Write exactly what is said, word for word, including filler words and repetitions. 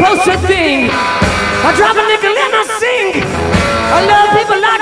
closer thing. I drop a nickel and I sing. I love people like